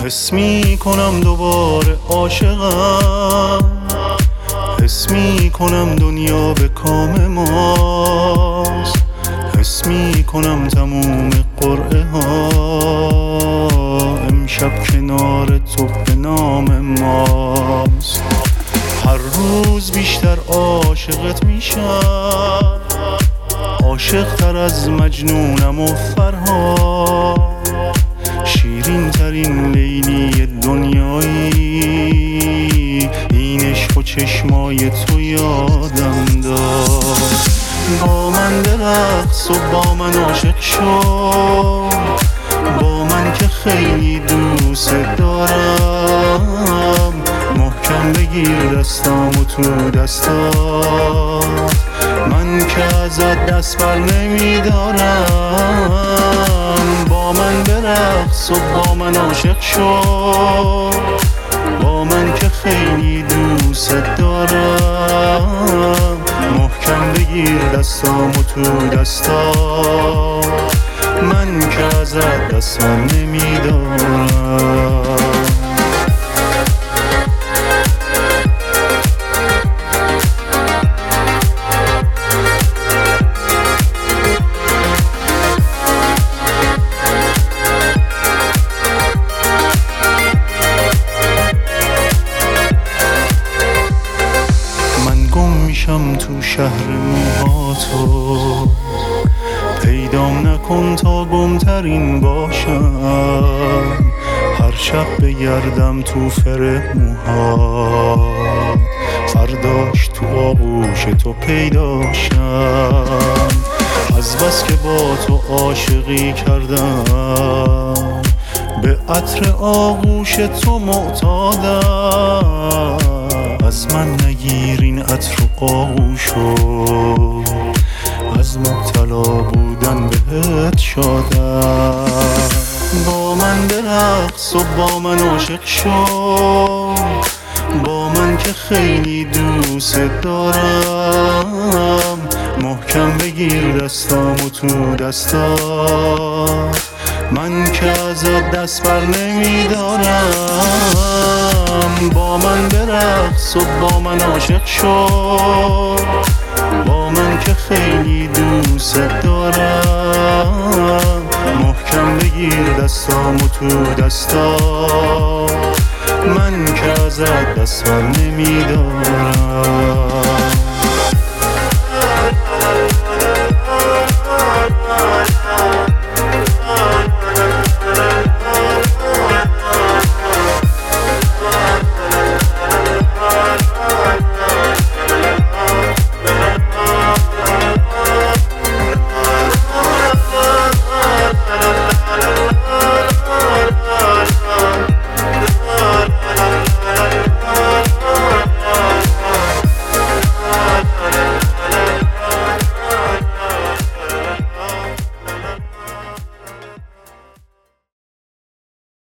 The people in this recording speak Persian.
حس می کنم دوباره عاشقم، حس می کنم دنیا به کام ماست، حس می کنم تموم قرعه ها امشب کنار تو به نام ماست. هر روز بیشتر عاشقت میشم، عاشق تر از مجنونم و فرهاد، شیرین ترین لیلی دنیایی، این عشق و چشمای تو یادم داد. با من برقص و با من عاشق شو، با من که خیلی دوست دارم، محکم بگیر دستم و تو دستات، من که ازت دست بر نمیدارم. با من برقص و با من عاشق شو، با من که خیلی دوست دارم، محکم بگیر دستم و تو دستات، من که ازت دست بر نمیدارم. میشم تو شهر موهاتو، پیدام نکن تا گمترین باشم، هر شب بگردم تو فر موهات، فرداش تو آغوش تو پیداشم. از بس که با تو عاشقی کردم، به عطر آغوش تو معتادم، از من نگیرین عطر و آغوشو، از مبتلا بودن بهت شدم. با من برقص و با من عاشق شو، با من که خیلی دوست دارم، محکم بگیر دستم و تو دستات، من که ازت دست بر نمیدارم. با من برقص و با من عاشق شو، با من که خیلی دوست دارم، محکم بگیر دستم و تو دستات، من که ازت دست بر نمیدارم.